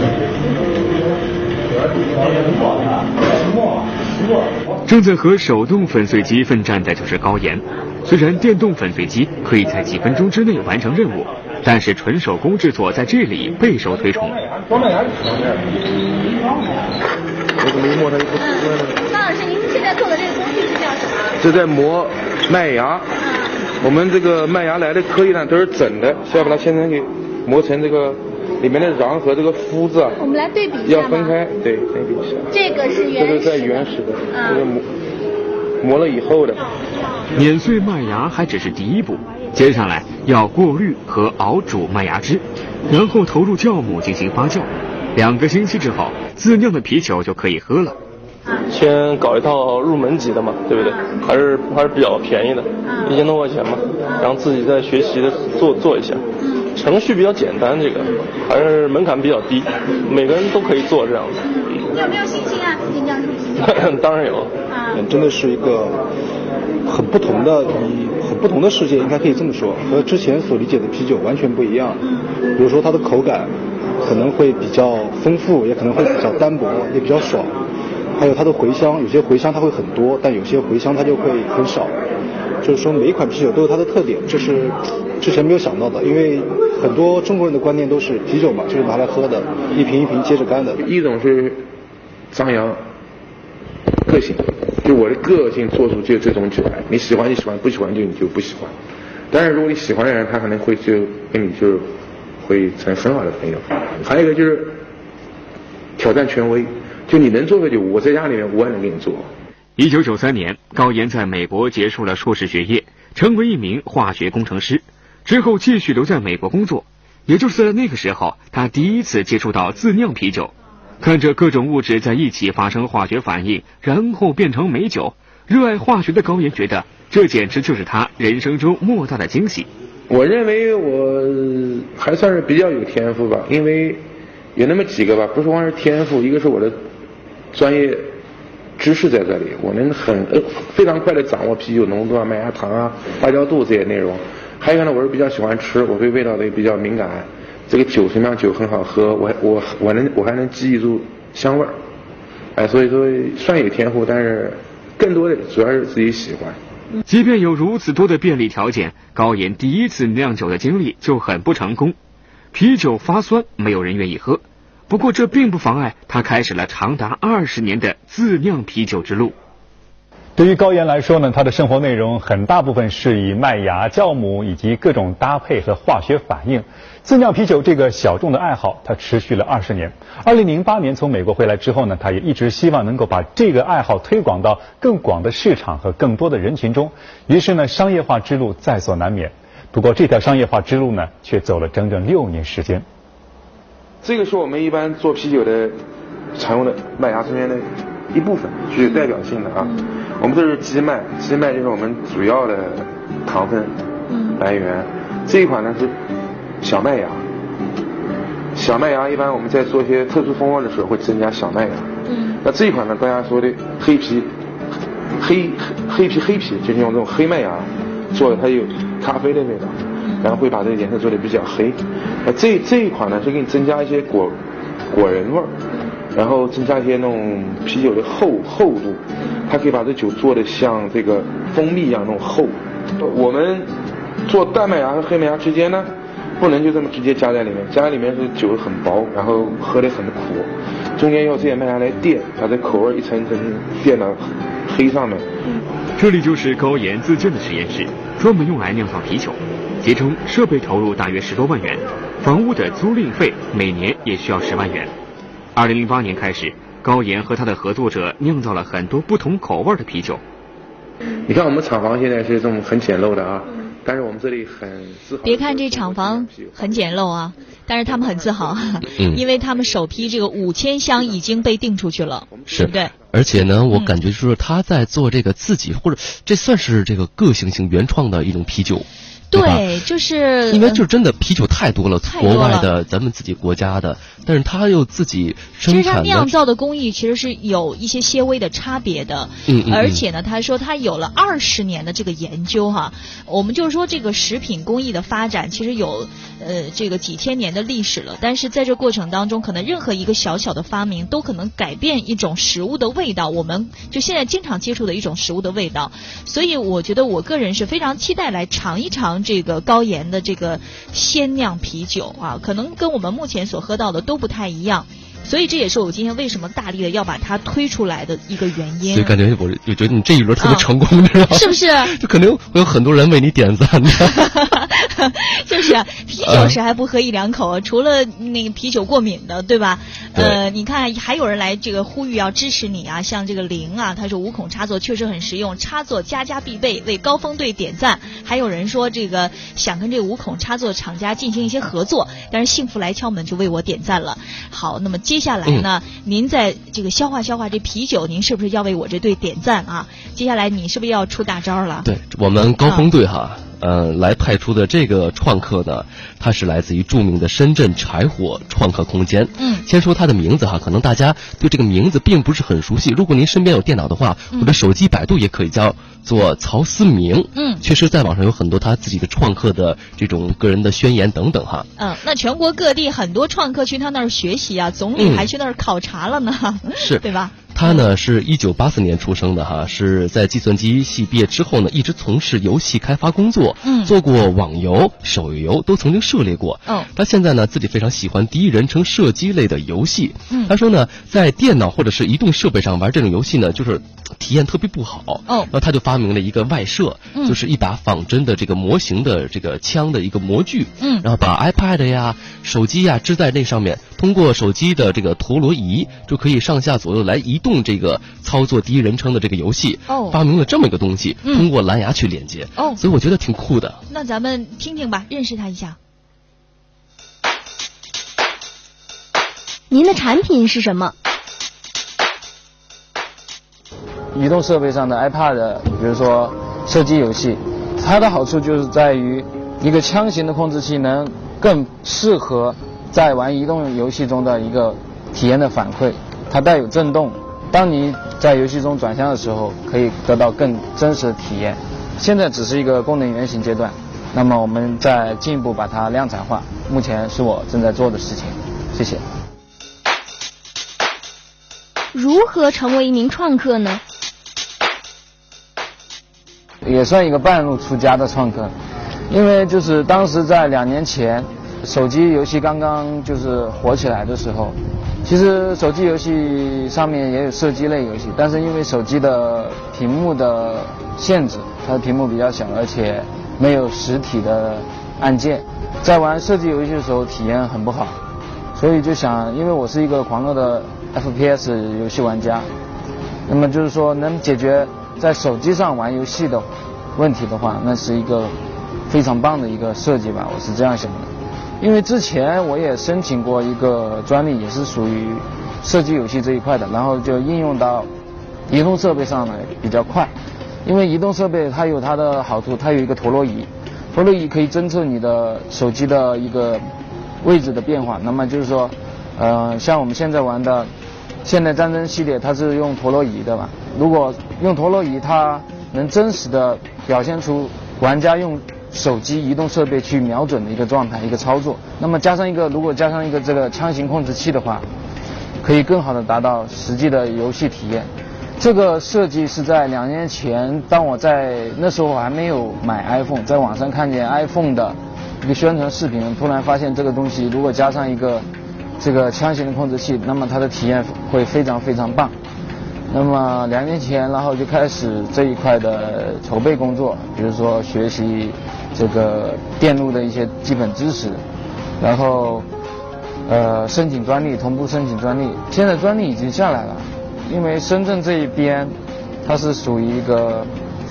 正在和手动粉碎机奋战的就是高岩。虽然电动粉碎机可以在几分钟之内完成任务，但是纯手工制作在这里备受推崇。 张老师，您现在做的这个工序是叫什么？ 这在磨麦芽。我们这个麦芽来的颗粒呢都是整的，需要把它现在给磨成这个里面的瓤和这个麸子啊。 我们来对比一下。 要分开，对，对比一下。 这个是原始的。 这是在原始的，这个磨了以后的。 碾碎麦芽还只是第一步，接下来要过滤和熬煮麦芽汁，然后投入酵母进行发酵。2个星期之后，自酿的啤酒就可以喝了。 先搞一套入门级的嘛，对不对？还是比较便宜的，1000多块钱嘛，然后自己再学习的做一下。程序比较简单，这个还是门槛比较低，每个人都可以做这样子。 你有没有信心啊？自己酿出啤酒？ 当然有。 真的是一个很不同的世界，应该可以这么说，和之前所理解的啤酒完全不一样。比如说它的口感可能会比较丰富，也可能会比较单薄，也比较爽。还有它的茴香，有些茴香它会很多，但有些茴香它就会很少。就是说每一款啤酒都有它的特点，这是之前没有想到的。因为很多中国人的观念都是啤酒嘛，就是拿来喝的，一瓶一瓶接着干的。 一种是张扬个性，就我的个性做出就这种酒来，你喜欢就喜欢，不喜欢就你就不喜欢。但是如果你喜欢的人，他可能会就跟你就会成很好的朋友。还有一个就是挑战权威，就你能做的酒，我在家里面我也能给你做。 1993年，高岩在美国结束了硕士学业，成为一名化学工程师，之后继续留在美国工作。也就是在那个时候，他第一次接触到自酿啤酒，看着各种物质在一起发生化学反应，然后变成美酒。热爱化学的高岩觉得，这简直就是他人生中莫大的惊喜。 我认为我还算是比较有天赋吧，因为有那么几个吧，不是光是天赋，一个是我的专业知识在这里，我能非常快的掌握啤酒浓度啊、麦芽糖啊、发酵度这些内容。还有呢，我是比较喜欢吃，我对味道的比较敏感。这个酒什么样酒很好喝，我还能记忆住香味儿。哎，所以说算有天赋，但是更多的主要是自己喜欢。 即便有如此多的便利条件，高岩第一次酿酒的经历就很不成功，啤酒发酸，没有人愿意喝。不过这并不妨碍他开始了长达20年的自酿啤酒之路。 对于高岩来说呢，他的生活内容很大部分是以麦芽、酵母以及各种搭配和化学反应。自酿啤酒这个小众的爱好，他持续了20年。2008年从美国回来之后呢，他也一直希望能够把这个爱好推广到更广的市场和更多的人群中。于是呢，商业化之路在所难免。不过这条商业化之路呢，却走了整整6年时间。 这个是我们一般做啤酒的常用的麦芽中间的一部分，具有代表性的啊。我们这是基麦，基麦就是我们主要的糖分来源。这一款呢是小麦芽，小麦芽一般我们在做一些特殊风味的时候会增加小麦芽。那这一款呢，大家说的黑皮，就是用这种黑麦芽做的，它有咖啡的味道，然后会把这个颜色做的比较黑。那这一款呢是给你增加一些果仁味儿，然后增加一些那种啤酒的厚度，它可以把这酒做的像这个蜂蜜一样那种厚。我们做淡麦芽和黑麦芽之间呢，不能就这么直接加在里面，加在里面是酒很薄，然后喝得很苦，中间要这些麦芽来垫，把这口味一层层垫到黑上面。 这里就是高岩自建的实验室，专门用来酿造啤酒，其中设备投入大约10多万元，房屋的租赁费每年也需要10万元。2008年开始，高岩和他的合作者酿造了很多不同口味的啤酒。 你看我们厂房现在是这种很简陋的啊，但是我们这里很自豪。 别看这厂房很简陋啊，但是他们很自豪，因为他们首批这个5000箱已经被订出去了， 是对。 而且呢，我感觉就是他在做这个自己，或者这算是这个个性性原创的一种啤酒。 对，就是因为就是真的啤酒太多了，国外的、咱们自己国家的，但是他又自己生产的。 其实他酿造的工艺其实是有一些些微的差别的，而且呢，他说他有了20年的这个研究哈。我们就是说这个食品工艺的发展其实有这个几千年的历史了，但是在这过程当中，可能任何一个小小的发明都可能改变一种食物的味道，我们就现在经常接触的一种食物的味道。所以我觉得我个人是非常期待来尝一尝这个高岩的这个鲜酿啤酒啊，可能跟我们目前所喝到的都不太一样，所以这也是我今天为什么大力的要把它推出来的一个原因。 所以感觉我就觉得你这一轮特别成功，知道吗？ 是不是？ 就肯定会有很多人为你点赞的。 就是啤酒谁还不喝一两口？除了那个啤酒过敏的，对吧？你看还有人来这个呼吁要支持你啊，像这个林啊，他说无孔插座确实很实用，插座家家必备，为高峰队点赞。还有人说这个想跟这个无孔插座厂家进行一些合作，但是幸福来敲门就为我点赞了。好，那么接下来呢，您在这个消化这啤酒，您是不是要为我这队点赞啊？接下来你是不是要出大招了？ 对，我们高峰队哈。来派出的这个创客呢，它是来自于著名的深圳柴火创客空间。先说它的名字哈，可能大家对这个名字并不是很熟悉。如果您身边有电脑的话，或者手机百度也可以叫做曹思明。确实在网上有很多他自己的创客的这种个人的宣言等等哈。 那全国各地很多创客去他那儿学习啊，总理还去那儿考察了呢， 是对吧？ 他呢是1984年出生的哈，是在计算机系毕业之后呢，一直从事游戏开发工作，做过网游、手游都曾经涉猎过。他现在呢自己非常喜欢第一人称射击类的游戏。他说呢，在电脑或者是移动设备上玩这种游戏呢，就是体验特别不好。然后他就发明了一个外设，就是一把仿真的这个模型的这个枪的一个模具。然后把 iPad 呀、手机呀支在那上面，通过手机的这个陀螺仪就可以上下左右来移动这个操作第一人称的这个游戏。发明了这么一个东西，通过蓝牙去连接。所以我觉得挺酷的。 那咱们听听吧，认识他一下。 您的产品是什么？ 移动设备上的 iPad， 比如说射击游戏，它的好处就是在于一个枪型的控制器能更适合在玩移动游戏中的一个体验的反馈，它带有震动，当你在游戏中转向的时候，可以得到更真实的体验。现在只是一个功能原型阶段，那么我们再进一步把它量产化，目前是我正在做的事情。谢谢。 如何成为一名创客呢？ 也算一个半路出家的创客，因为就是当时在2年前，手机游戏刚刚就是火起来的时候，其实手机游戏上面也有射击类游戏，但是因为手机的屏幕的限制，它的屏幕比较小，而且没有实体的按键，在玩射击游戏的时候体验很不好，所以就想，因为我是一个狂热的 FPS 游戏玩家，那么就是说能解决在手机上玩游戏的问题的话，那是一个非常棒的一个设计吧，我是这样想的。因为之前我也申请过一个专利，也是属于射击游戏这一块的，然后就应用到移动设备上来比较快。因为移动设备它有它的好处，它有一个陀螺仪，陀螺仪可以侦测你的手机的一个位置的变化。那么就是说，像我们现在玩的现代战争系列，它是用陀螺仪的嘛。如果用陀螺仪，它能真实的表现出玩家用手机移动设备去瞄准的一个状态，一个操作。那么如果加上一个这个枪型控制器的话，可以更好的达到实际的游戏体验。这个设计是在2年前，当我在那时候我还没有买 iPhone， 在网上看见 iPhone 的一个宣传视频，突然发现这个东西如果加上一个这个枪型的控制器，那么它的体验会非常非常棒。那么2年前，然后就开始这一块的筹备工作，比如说学习这个电路的一些基本知识，然后申请专利，同步申请专利。现在专利已经下来了，因为深圳这一边它是属于一个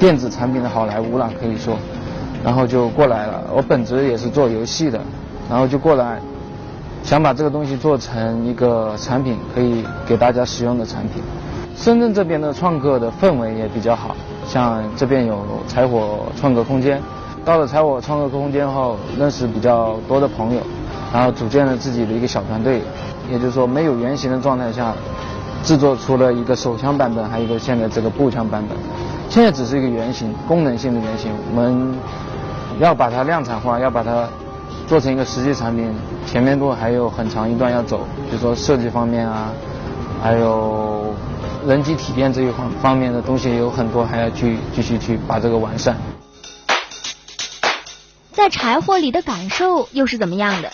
电子产品的好莱坞了，可以说，然后就过来了。我本职也是做游戏的，然后就过来，想把这个东西做成一个产品，可以给大家使用的产品。深圳这边的创客的氛围也比较好，像这边有柴火创客空间，到了柴火创客空间后，认识比较多的朋友，然后组建了自己的一个小团队，也就是说没有原型的状态下，制作出了一个手枪版本，还有一个现在这个步枪版本。现在只是一个原型，功能性的原型，我们要把它量产化，要把它做成一个实际产品，前面路还有很长一段要走，比如说设计方面啊，还有人机体验这一方面的东西有很多，还要继续去把这个完善。 在柴火里的感受又是怎么样的？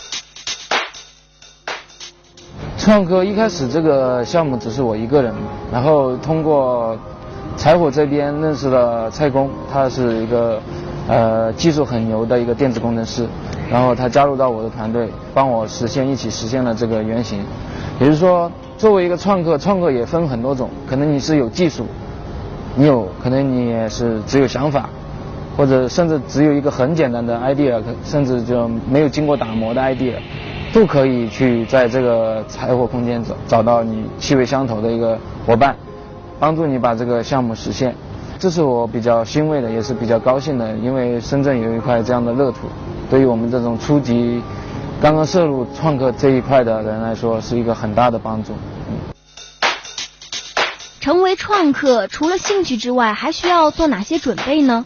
创客一开始这个项目只是我一个人，然后通过柴火这边认识了蔡工，他是一个技术很牛的一个电子工程师，然后他加入到我的团队，帮我一起实现了这个原型。也就是说，作为一个创客也分很多种，可能你是有技术，可能你也是只有想法，或者甚至只有一个很简单的 idea， 甚至就没有经过打磨的 idea， 都可以去在这个柴火空间找到你气味相投的一个伙伴，帮助你把这个项目实现。这是我比较欣慰的，也是比较高兴的，因为深圳有一块这样的乐土，对于我们这种初级刚刚涉入创客这一块的人来说，是一个很大的帮助。 成为创客除了兴趣之外，还需要做哪些准备呢？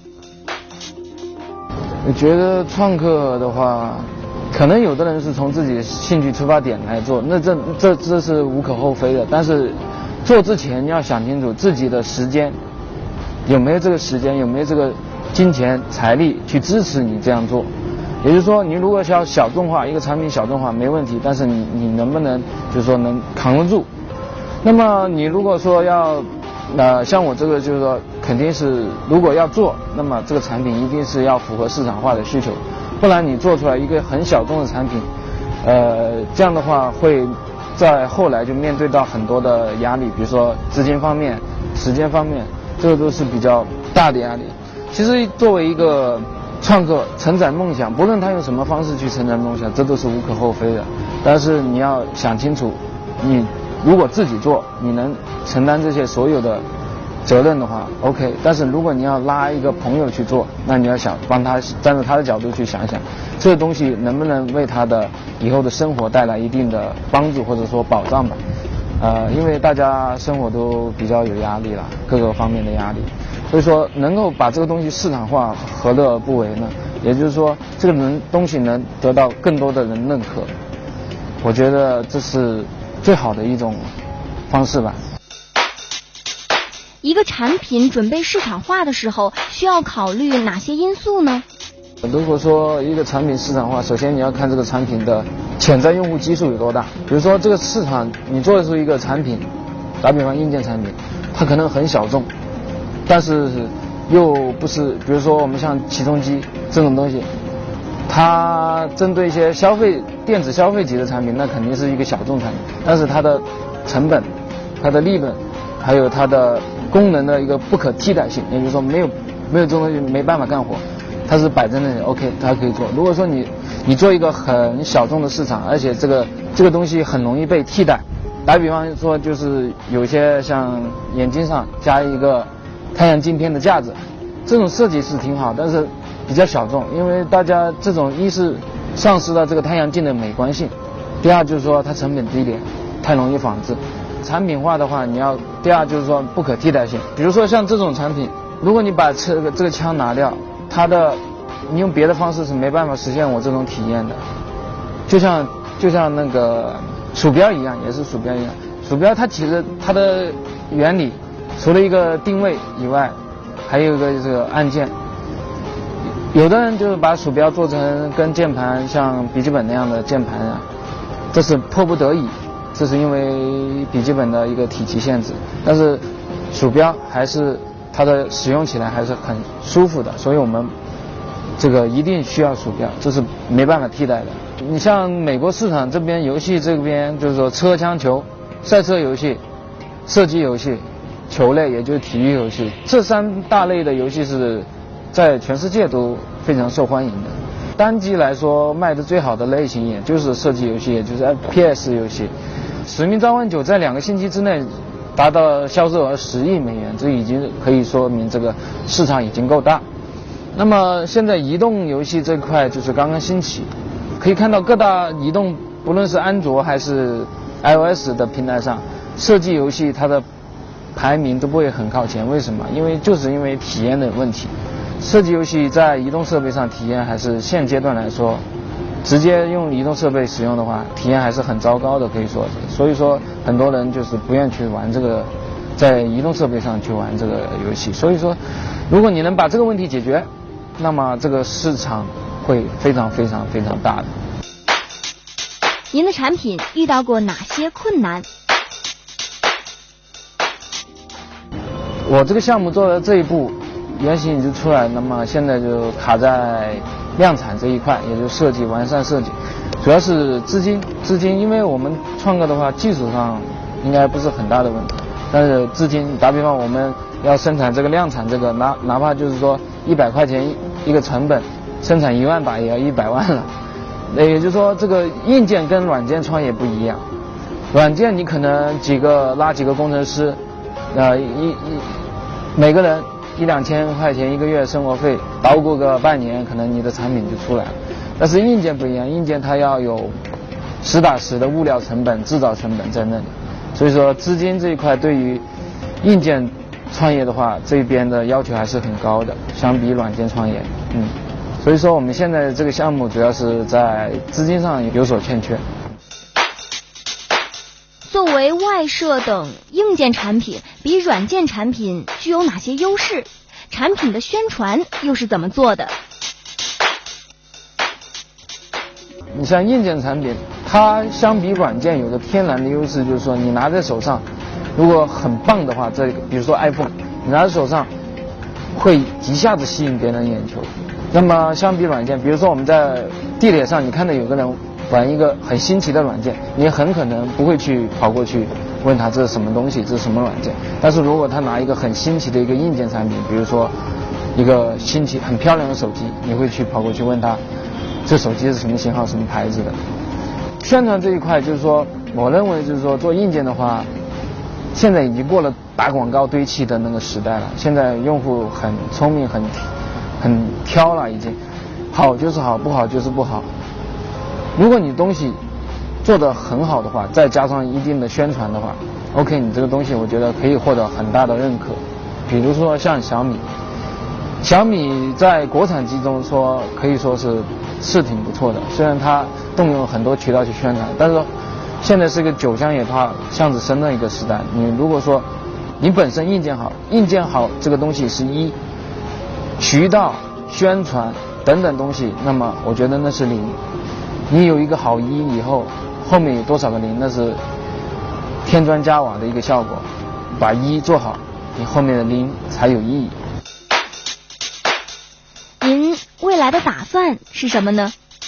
我觉得创客的话，可能有的人是从自己的兴趣出发点来做，那这是无可厚非的。但是做之前你要想清楚自己的时间有没有这个时间，有没有这个金钱财力去支持你这样做。也就是说，你如果要小众化一个产品，小众化没问题，但是你能不能就是说能扛得住？那么你如果说要像我这个就是说肯定是如果要做，那么这个产品一定是要符合市场化的需求，不然你做出来一个很小众的产品，这样的话会在后来就面对到很多的压力，比如说资金方面、时间方面，这个都是比较大的压力。其实作为一个创客承载梦想，不论他用什么方式去承载梦想，这都是无可厚非的。但是你要想清楚，你如果自己做，你能承担这些所有的责任的话 OK， 但是如果你要拉一个朋友去做，那你要想帮他站在他的角度去想想，这个东西能不能为他的以后的生活带来一定的帮助或者说保障吧。因为大家生活都比较有压力了，各个方面的压力，所以说能够把这个东西市场化，何乐而不为呢？也就是说，这个东西能得到更多的人认可，我觉得这是最好的一种方式吧。 一个产品准备市场化的时候，需要考虑哪些因素呢？ 如果说一个产品市场化，首先你要看这个产品的潜在用户基数有多大。比如说这个市场你做出一个产品，打比方硬件产品，它可能很小众，但是又不是，比如说我们像起重机这种东西，它针对一些电子消费级的产品，那肯定是一个小众产品，但是它的成本、它的利润，还有它的功能的一个不可替代性，也就是说没有这种东西没办法干活，它是摆在那里 OK， 它可以做。如果说你做一个很小众的市场，而且这个东西很容易被替代，打比方说就是有些像眼睛上加一个太阳镜片的架子，这种设计是挺好，但是比较小众，因为大家这种一是丧失了这个太阳镜的美观性，第二就是说它成本低廉，太容易仿制。产品化的话，第二就是说不可替代性。比如说像这种产品，如果你把这个枪拿掉，你用别的方式是没办法实现我这种体验的。就像那个鼠标一样，也是鼠标一样。鼠标它其实它的原理，除了一个定位以外，还有一个这个按键。有的人就是把鼠标做成跟键盘像笔记本那样的键盘啊，这是迫不得已。这是因为笔记本的一个体积限制，但是鼠标还是它的使用起来还是很舒服的，所以我们这个一定需要鼠标，这是没办法替代的。你像美国市场这边游戏这边就是说车枪球、赛车游戏、射击游戏， 球类，也就是体育游戏。这3大类的游戏是在全世界都非常受欢迎的。单机来说，卖的最好的类型也就是射击游戏，也就是 FPS 游戏。《使命召唤9》在2个星期之内达到销售额10亿美元，这已经可以说明这个市场已经够大。那么现在移动游戏这块就是刚刚兴起，可以看到各大移动，不论是安卓还是 iOS 的平台上，射击游戏它的排名都不会很靠前。为什么？因为体验的问题。射击游戏在移动设备上体验还是现阶段来说，直接用移动设备使用的话，体验还是很糟糕的，可以说。所以说很多人就是不愿去玩这个，在移动设备上去玩这个游戏。所以说，如果你能把这个问题解决，那么这个市场会非常非常非常大的。 您的产品遇到过哪些困难？ 我这个项目做的这一步，原型已经出来，那么现在就卡在量产这一块，也就是设计完善设计，主要是资金，因为我们创客的话，技术上应该不是很大的问题，但是资金，打比方我们要生产这个量产这个，哪怕就是说100块钱一个成本，生产1万把也要100万了。也就是说，这个硬件跟软件创业不一样，软件你可能拉几个工程师，每个人1-2千块钱一个月生活费，熬过个半年，可能你的产品就出来了。但是硬件不一样，硬件它要有实打实的物料成本、制造成本在那里，所以说资金这一块对于硬件创业的话，这边的要求还是很高的，相比软件创业，所以说我们现在这个项目主要是在资金上有所欠缺。 作为外设等硬件产品，比软件产品具有哪些优势？产品的宣传又是怎么做的？ 你像硬件产品，它相比软件有个天然的优势，就是说你拿在手上，如果很棒的话，比如说 iPhone， 你拿在手上会一下子吸引别人眼球。那么相比软件，比如说我们在地铁上，你看到有个人玩一个很新奇的软件，你很可能不会去跑过去问他这是什么东西，这是什么软件。但是如果他拿一个很新奇的一个硬件产品，比如说一个新奇很漂亮的手机，你会去跑过去问他这手机是什么型号、什么牌子的。宣传这一块就是说，我认为就是说做硬件的话，现在已经过了打广告堆砌的那个时代了。现在用户很聪明，很挑了，已经好就是好，不好就是不好。如果你东西做得很好的话，再加上一定的宣传的话 ，OK， 你这个东西我觉得可以获得很大的认可。比如说像小米在国产机中可以说是挺不错的，虽然它动用很多渠道去宣传，但是现在是一个酒香也怕巷子深的一个时代。你如果说你本身硬件好这个东西是渠道、宣传等等东西，那么我觉得那是0。你有一个好以后，后面有多少个0，那是添砖加瓦的一个效果。把做好，你后面的0才有意义。 您未来的打算是什么呢？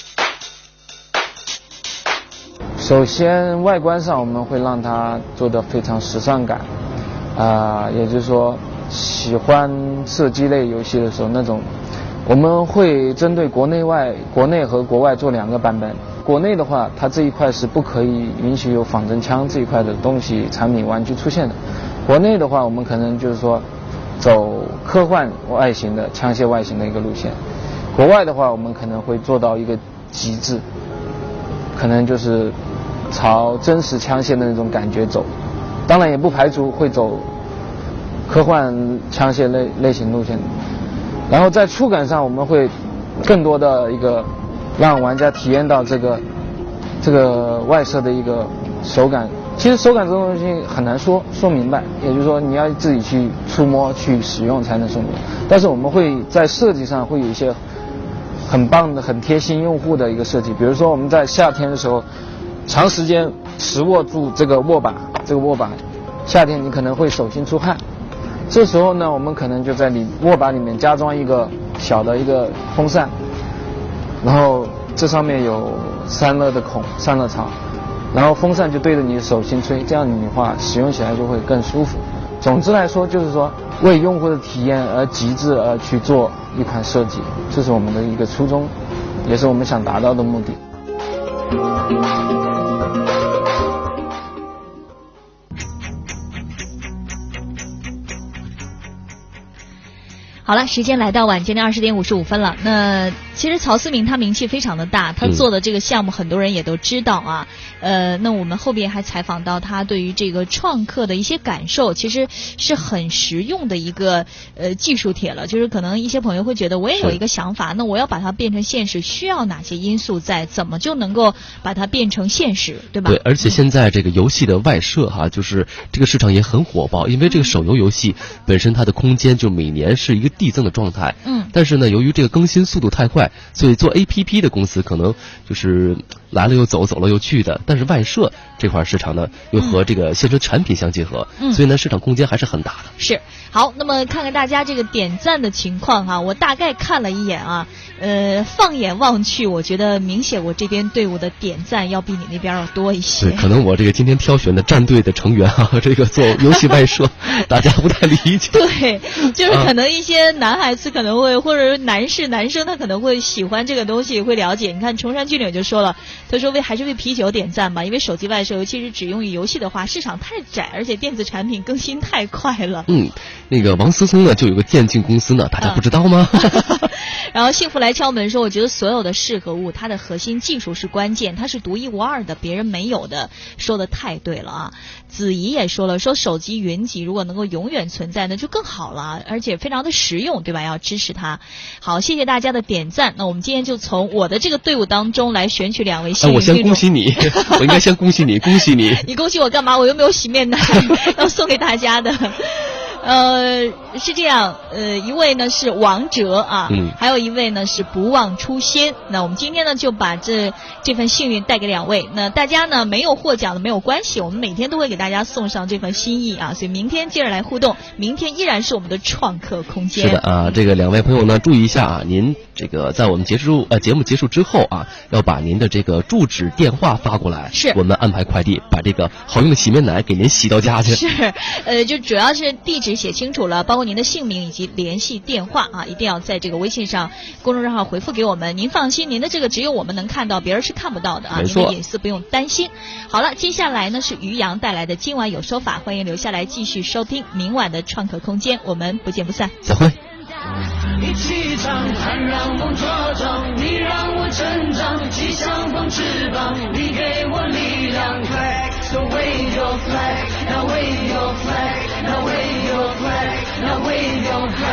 首先外观上我们会让它做得非常时尚感，也就是说喜欢射击类游戏的时候那种，我们会针对国内和国外做2个版本。国内的话，它这一块是不可以允许有仿真枪这一块的东西产品玩具出现的。国内的话，我们可能就是说走科幻外形的枪械外形的一个路线。国外的话，我们可能会做到一个极致，可能就是朝真实枪械的那种感觉走。当然也不排除会走科幻枪械类型路线。然后在触感上，我们会更多的一个让玩家体验到这个外设的一个手感。其实手感这种东西很难说明白，也就是说你要自己去触摸去使用才能说明白。但是我们会在设计上会有一些很棒的、很贴心用户的一个设计。比如说我们在夏天的时候，长时间持握住这个握把，夏天你可能会手心出汗，这时候呢，我们可能就在握把里面加装一个小的一个风扇，然后这上面有散热的孔、散热槽，然后风扇就对着你的手心吹，这样你的话使用起来就会更舒服。 总之来说，就是说为用户的体验而极致而去做一款设计，这是我们的一个初衷，也是我们想达到的目的。 好了，时间来到晚间的20点55分了。那其实曹思明他名气非常的大，他做的这个项目很多人也都知道啊。那我们后边还采访到他对于这个创客的一些感受，其实是很实用的一个技术帖了。就是可能一些朋友会觉得我也有一个想法，那我要把它变成现实，需要哪些因素在？怎么就能够把它变成现实，对吧？ 对，而且现在这个游戏的外设哈，就是这个市场也很火爆，因为这个手游游戏本身它的空间就每年是一个递增的状态。但是呢，由于这个更新速度太快，所以做 APP 的公司可能就是来了又走，走了又去的。但是外设这块市场呢，又和这个现实产品相结合，所以呢，市场空间还是很大的。 是。好，那么看看大家这个点赞的情况哈，我大概看了一眼啊，放眼望去，我觉得明显我这边队伍的点赞要比你那边要多一些。 对，可能我这个今天挑选的战队的成员啊，这个做游戏外设，大家不太理解。 对，就是可能一些男孩子可能会，或者男生他可能会喜欢这个东西，会了解。你看崇山峻岭就说了，他说还是为啤酒点赞吧，因为手机外设尤其是只用于游戏的话，市场太窄，而且电子产品更新太快了。 那个王思聪呢，就有个电竞公司呢，大家不知道吗？ 然后幸福来敲门说，我觉得所有的适合物，它的核心技术是关键，它是独一无二的，别人没有的。说的太对了啊！子怡也说了，说手机云集如果能够永远存在，那就更好了，而且非常的实用，对吧？要支持它。好，谢谢大家的点赞。那我们今天就从我的这个队伍当中来选取2位幸运听众。 我先恭喜你，我应该先恭喜你，恭喜你。 你恭喜我干嘛？我又没有洗面奶要送给大家的。是这样，一位呢是王哲啊，还有一位呢是不忘初心。那我们今天呢就把这份幸运带给2位。那大家呢没有获奖的没有关系，我们每天都会给大家送上这份心意啊，所以明天接着来互动，明天依然是我们的创客空间。 是的啊，这个2位朋友呢注意一下啊，您这个在我们节目结束之后啊，要把您的这个住址电话发过来， 是我们安排快递把这个好用的洗面奶给您洗到家去。 是，就主要是地址写清楚了，包括您的姓名以及联系电话啊，一定要在这个微信上公众账号回复给我们。您放心，您的这个只有我们能看到，别人是看不到的啊，您的隐私不用担心。好了，接下来呢是于洋带来的今晚有说法，欢迎留下来继续收听明晚的创客空间，我们不见不散。 再会。 一起唱，它让梦茁壮，你让我成长，既像风翅膀，你给我力量。Flag, so wave your flag, now wave your flag, now wave your flag, now wave your flag.